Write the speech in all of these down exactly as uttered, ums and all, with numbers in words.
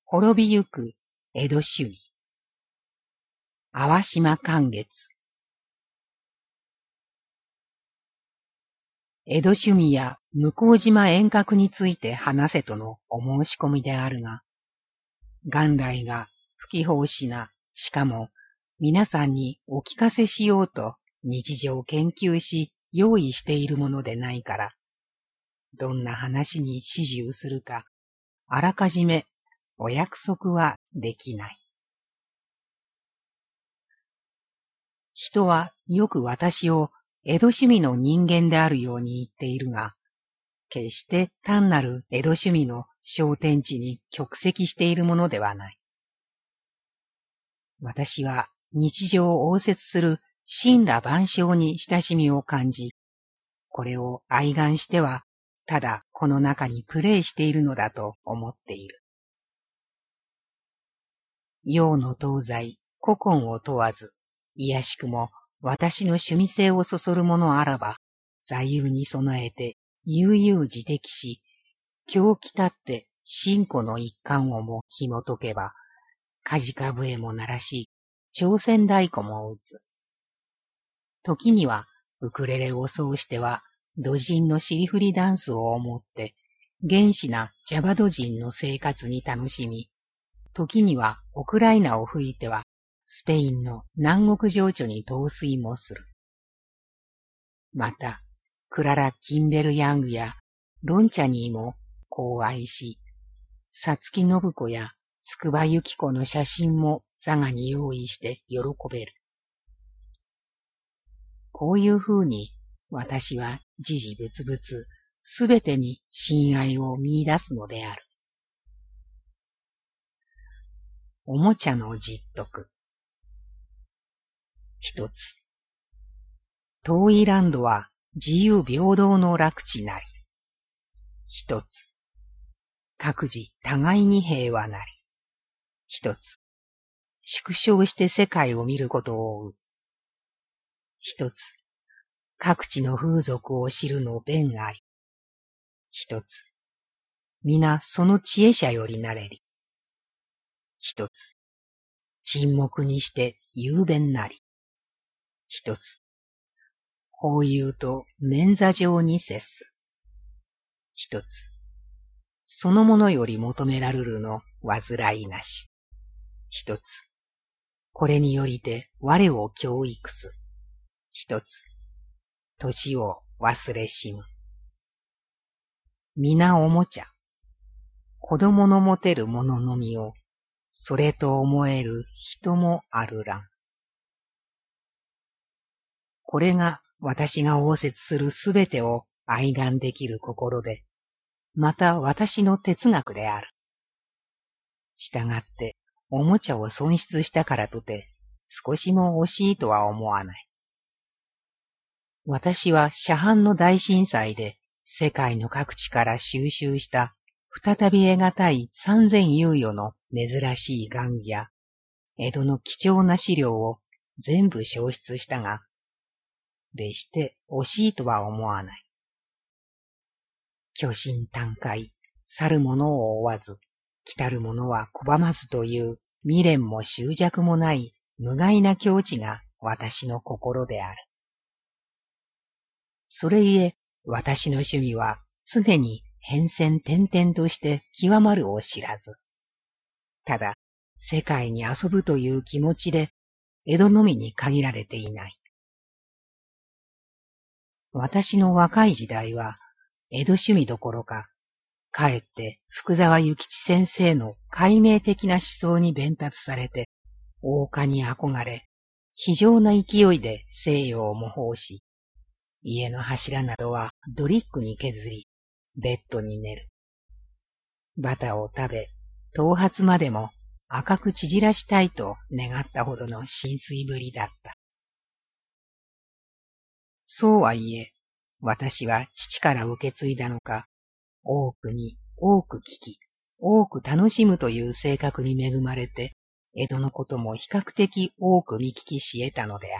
滅びゆく江戸趣味。淡島寛月。江戸趣味や向島遠隔について話せとのお申し込みであるが、元来が不揮法しな、しかも皆さんにお聞かせしようと日常研究し用意しているものでないから、どんな話に始終するか、あらかじめお約束はできない。人はよく私を江戸趣味の人間であるように言っているが、決して単なる江戸趣味の焦点地に極席しているものではない。私は日常を応接する神羅万象に親しみを感じ、これを愛玩してはただこの中にプレイしているのだと思っている。洋の東西、古今を問わず、いやしくも私の趣味性をそそるものあらば、座右に備えて悠々自適し、今日来たって信古の一環をも紐解けば、かじか笛も鳴らし、朝鮮太鼓も打つ。時にはウクレレを奏しては、土人の尻振りダンスを思って、原始なジャバド人の生活に楽しみ、時にはウクライナを吹いては、スペインの南国情緒に陶酔もする。また、クララ・キンベル・ヤングやロンチャニーもこう愛し、サツキ・ノブコや筑波ユキコの写真も座がに用意して喜べる。こういうふうに私は時々仏々すべてに親愛を見出すのである。おもちゃの実得。一つ。遠いランドは自由平等の楽地なり。一つ。各自互いに平和なり。一つ。縮小して世界を見ることを追う。一つ。各地の風俗を知るの弁あり。一つ。皆その知恵者よりなれり。一つ。沈黙にして雄弁なり。一つ。法友と免座上に接す。一つ。そのものより求められるの煩いなし。一つ。これによりて我を教育す。一つ。年を忘れしむ。皆おもちゃ。子供の持てるもののみを、それと思える人もあるらん。これが私が応接するすべてを愛玩できる心で、また私の哲学である。したがって、おもちゃを損失したからとて、少しも惜しいとは思わない。私は斜版の大震災で世界の各地から収集した再び得難い三千猶予の珍しい玩具や江戸の貴重な資料を全部消失したが、別して惜しいとは思わない。巨神短快、去る者を追わず、来たる者は拒まずという未練も執着もない無害な境地が私の心である。それゆえ、私の趣味は常に変遷転々として極まるを知らず。ただ、世界に遊ぶという気持ちで、江戸のみに限られていない。私の若い時代は、江戸趣味どころか、かえって福沢諭吉先生の解明的な思想に弁達されて、大岡に憧れ、非常な勢いで西洋を模倣し、家の柱などはドリックに削り、ベッドに寝る。バタを食べ、頭髪までも赤く縮らしたいと願ったほどの浸水ぶりだった。そうはいえ、私は父から受け継いだのか、多くに多く聞き、多く楽しむという性格に恵まれて、江戸のことも比較的多く見聞きし得たのである。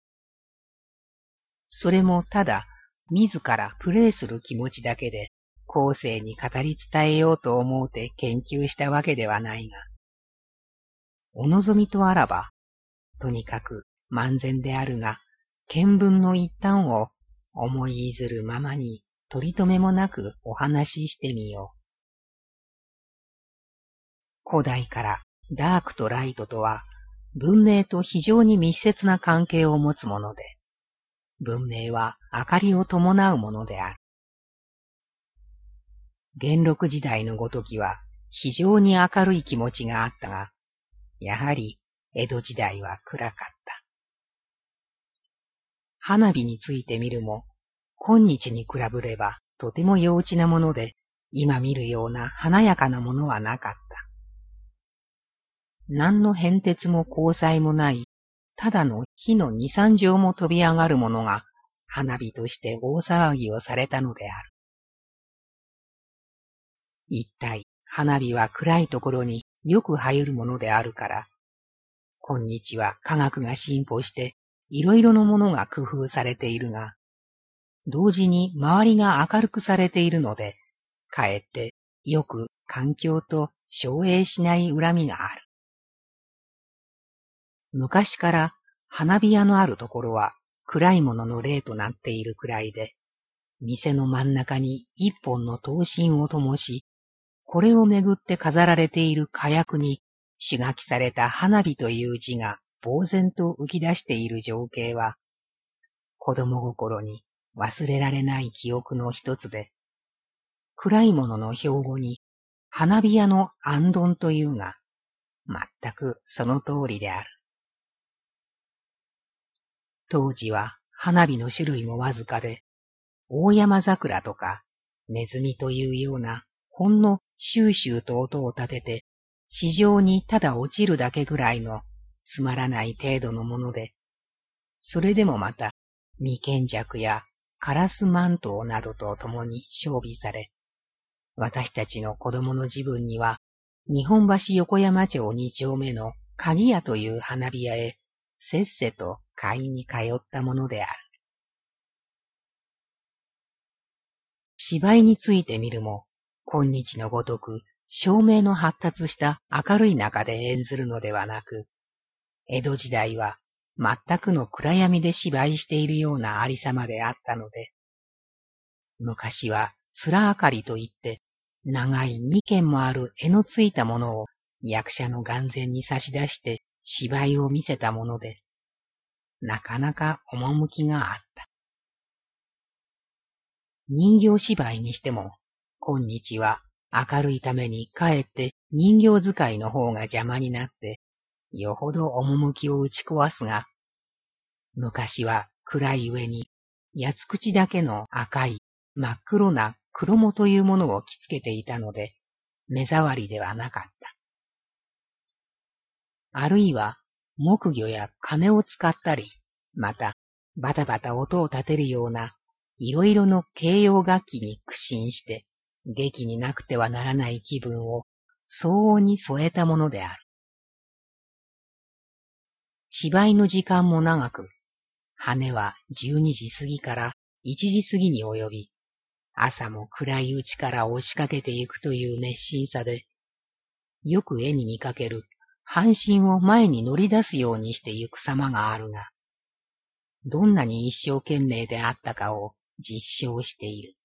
それもただ、自らプレイする気持ちだけで、 後世に語り伝えようと思うて研究したわけではないが、お望みとあらば、とにかく漫然であるが、見聞の一端を思いいずるままに取り留めもなくお話ししてみよう。古代からダークとライトとは文明と非常に密接な関係を持つもので、文明は明かりを伴うものである。元禄時代のごときは非常に明るい気持ちがあったが、やはり江戸時代は暗かった。花火についてみるも、今日に比べればとても幼稚なもので、今見るような華やかなものはなかった。何の変哲も光彩もない、ただの火の二三条も飛び上がるものが、花火として大騒ぎをされたのである。一体、花火は暗いところによく入るものであるから、今日は科学が進歩して、いろいろなものが工夫されているが、同時に周りが明るくされているので、かえってよく環境と照映しない恨みがある。昔から花火屋のあるところは暗いものの例となっているくらいで、店の真ん中に一本の灯芯を灯し、これをめぐって飾られている火薬に刺激された花火という字が呆然と浮き出している情景は、子供心に忘れられない記憶の一つで、暗いものの標語に花火屋の行燈というが、全くその通りである。当時は花火の種類もわずかで、大山桜とかネズミというようなほんのシューシューと音を立てて、地上にただ落ちるだけぐらいのつまらない程度のもので、それでもまた未見尺やカラスマントウなどと共に装備され、私たちの子供の時分には、日本橋横山町二丁目の鍵屋という花火屋へせっせと買いに通ったものである。芝居についてみるも、今日のごとく照明の発達した明るい中で演ずるのではなく、江戸時代は全くの暗闇で芝居しているようなありさまであったので、昔は面明かりといって長い二軒もある柄のついたものを役者の眼前に差し出して芝居を見せたもので、なかなか趣があった。人形芝居にしても、今日は明るいためにかえって人形使いの方が邪魔になって、よほど趣を打ち壊すが、昔は暗い上に八つ口だけの赤い真っ黒な黒もというものを着付けていたので、目障りではなかった。あるいは木魚や鐘を使ったり、またバタバタ音を立てるようないろいろの形容楽器に苦心して、劇になくてはならない気分を相応に添えたものである。芝居の時間も長く、羽はじゅうにじ過ぎからいちじ過ぎに及び、朝も暗いうちから押しかけてゆくという熱心さで、よく絵に見かける半身を前に乗り出すようにしてゆく様があるが、どんなに一生懸命であったかを実証している。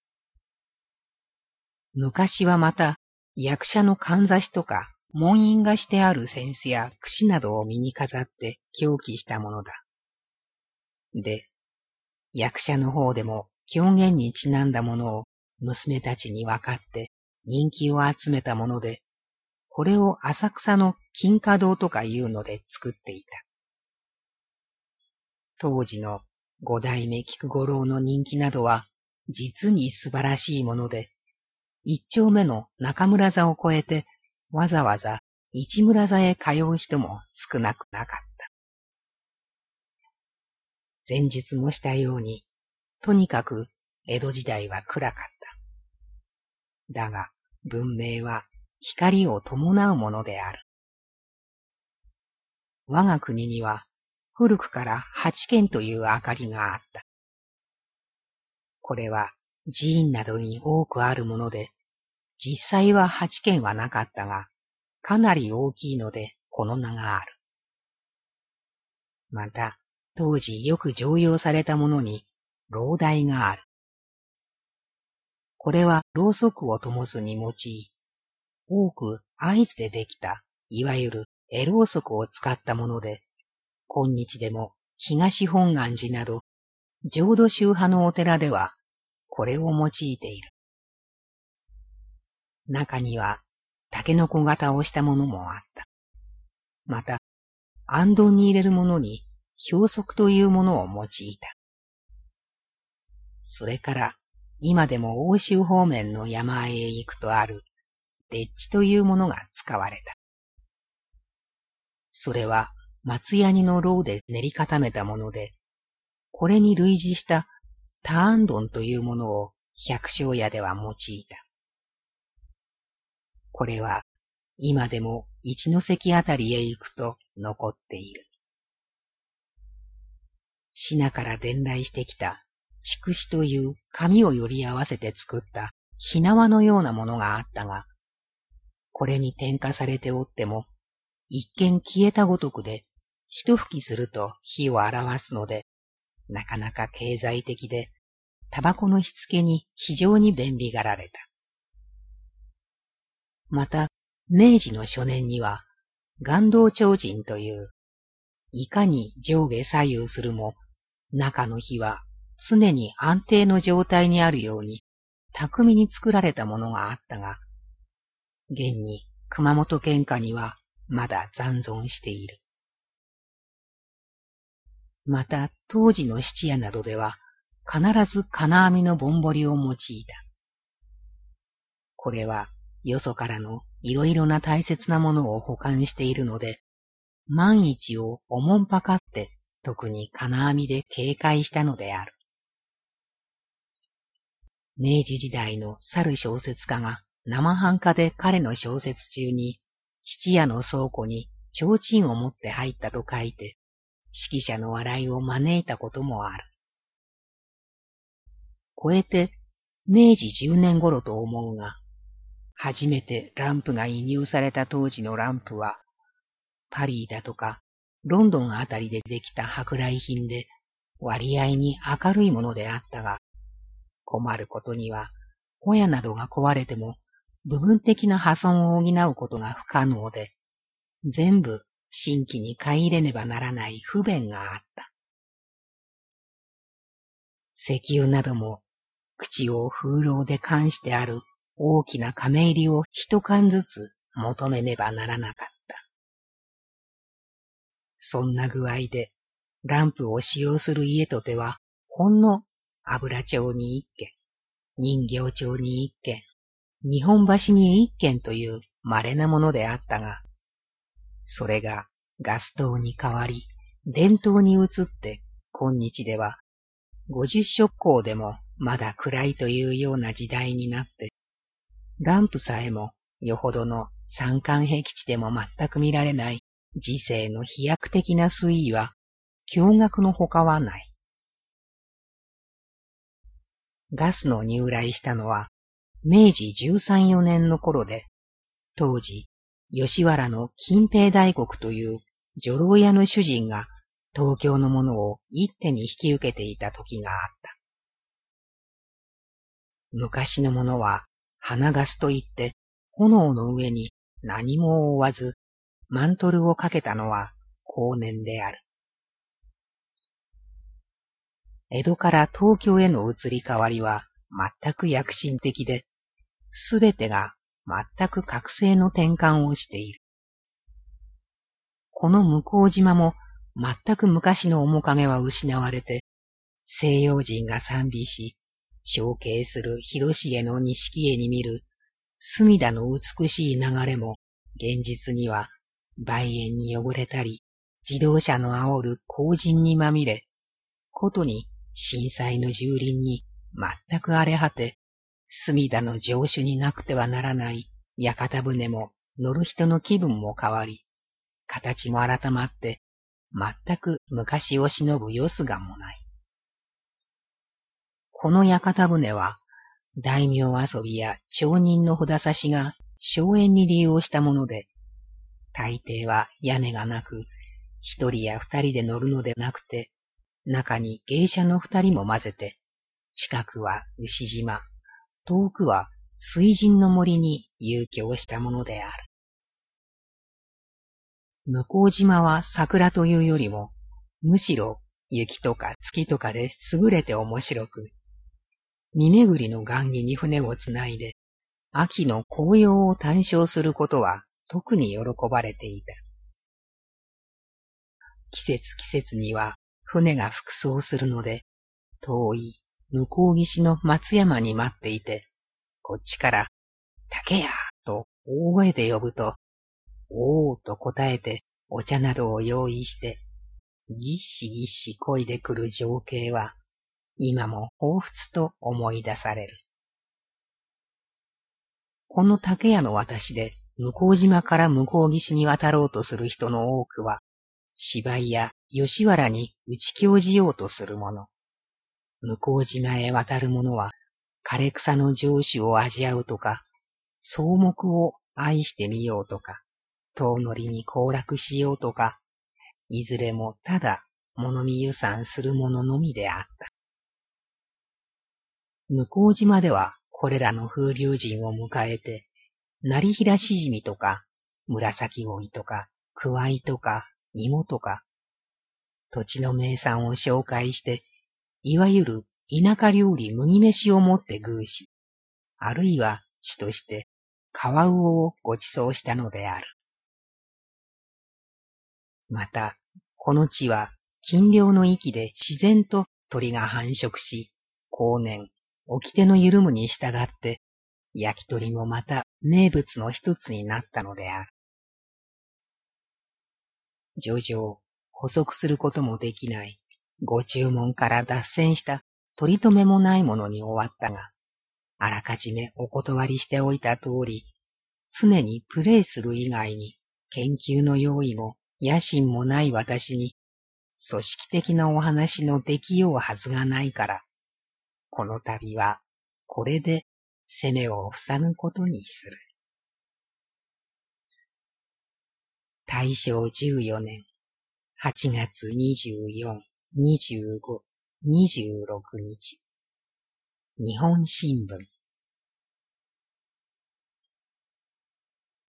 昔はまた役者のかんざしとか紋印がしてある扇子や櫛などを身に飾って狂気したものだ。で、役者の方でも狂言にちなんだものを娘たちに分かって人気を集めたもので、これを浅草の金華堂とかいうので作っていた。当時の五代目菊五郎の人気などは実に素晴らしいもので、一丁目の中村座を越えてわざわざ市村座へ通う人も少なくなかった。前述もしたように、とにかく江戸時代は暗かった。だが文明は光を伴うものである。我が国には古くから八軒という明かりがあった。これは寺院などに多くあるもので、実際は八軒はなかったが、かなり大きいのでこの名がある。また、当時よく常用されたものに、ろう台がある。これはろうそくを灯すに用い、多く会津でできた、いわゆる絵ろうそくを使ったもので、今日でも東本願寺など、浄土宗派のお寺では、これを用いている。中には、タケノコ型をしたものもあった。また、行燈に入れるものに、標則というものを用いた。それから、今でも欧州方面の山あいへ行くとある、でっちというものが使われた。それは、松ヤニのろうで練り固めたもので、これに類似したタアンドンというものを百姓屋では用いた。これは、今でも一関あたりへ行くと残っている。シナから伝来してきた筑紫という紙をより合わせて作った火縄のようなものがあったが、これに点火されておっても、一見消えたごとくで、一吹きすると火を表すので、なかなか経済的で、タバコの火付けに非常に便利がられた。また、明治の初年には、願道提灯という、いかに上下左右するも、中の火は常に安定の状態にあるように、巧みに作られたものがあったが、現に熊本県下にはまだ残存している。また当時の質屋などでは必ず金網のぼんぼりを用いた。これはよそからのいろいろな大切なものを保管しているので、万一をおもんぱかって特に金網で警戒したのである。明治時代の去る小説家が生半可で彼の小説中に質屋の倉庫に提灯を持って入ったと書いて、識者の笑いを招いたこともある。こえて明治じゅうねん頃と思うが、初めてランプが輸入された当時のランプは、パリだとかロンドンあたりでできた舶来品で割合に明るいものであったが、困ることには、ホヤなどが壊れても部分的な破損を補うことが不可能で、全部新規に買い入れねばならない不便があった。石油なども口を風炉で冠してある大きな亀入りを一缶ずつ求めねばならなかった。そんな具合でランプを使用する家とてはほんの油町に一軒、人形町に一軒、日本橋に一軒という稀なものであったが、それがガス灯に変わり、電灯に移って今日では五十色光でもまだ暗いというような時代になって、ランプさえもよほどの三寒僻地でも全く見られない時世の飛躍的な推移は驚愕のほかはない。ガスの入来したのは明治じゅうさん、よねんの頃で、当時吉原の金平大国という女郎屋の主人が東京のものを一手に引き受けていた時があった。昔のものは花ガスといって炎の上に何も覆わずマントルをかけたのは後年である。江戸から東京への移り変わりは全く躍進的で、すべてが全く覚醒の転換をしている。この向島も全く昔の面影は失われて、西洋人が賛美し、承継する広重の錦絵に見る隅田の美しい流れも、現実には梅園に汚れたり、自動車の煽る後塵にまみれ、ことに震災の蹂躙に全く荒れ果て、隅田の城主になくてはならない屋形船も乗る人の気分も変わり、形も改まって、全く昔を忍ぶよすがもない。この屋形船は大名遊びや町人の札差しが荘園に利用したもので、大抵は屋根がなく、一人や二人で乗るのでなくて、中に芸者の二人も混ぜて、近くは牛島、遠くは水神の森に遊興したものである。向島は桜というよりも、むしろ雪とか月とかで優れて面白く、見巡りの雁木に船をつないで、秋の紅葉を鑑賞することは特に喜ばれていた。季節季節には船が服装するので、遠い向こう岸の松山に待っていて、こっちから竹やと大声で呼ぶと、おーと答えてお茶などを用意して、ぎっしぎっし漕いでくる情景は、今も彷彿と思い出される。この竹屋の私で向島から向こう岸に渡ろうとする人の多くは、芝居や吉原に打ち興じようとする者。向島へ渡る者は、枯草の上酒を味わうとか、草木を愛してみようとか、遠乗りに行楽しようとか、いずれもただ物見遊山する者のみであった。向島ではこれらの風流人を迎えて、成平しじみとか、紫鯉とか、くわいとか、芋とか、土地の名産を紹介して、いわゆる田舎料理麦飯をもって偶し、あるいは地としてカワウオをご馳走したのである。また、この地は禁猟の域で自然と鳥が繁殖し、後年、掟の緩むに従って、焼き鳥もまた名物の一つになったのである。徐々、補足することもできない、ご注文から脱線した取り留めもないものに終わったが、あらかじめお断りしておいた通り、常にプレイする以外に研究の用意も野心もない私に、組織的なお話のできようはずがないから、この度はこれで攻めを塞ぐことにする。大正じゅうよねんはちがつにじゅうよっか、にじゅうご、にじゅうろくにち。日本新聞。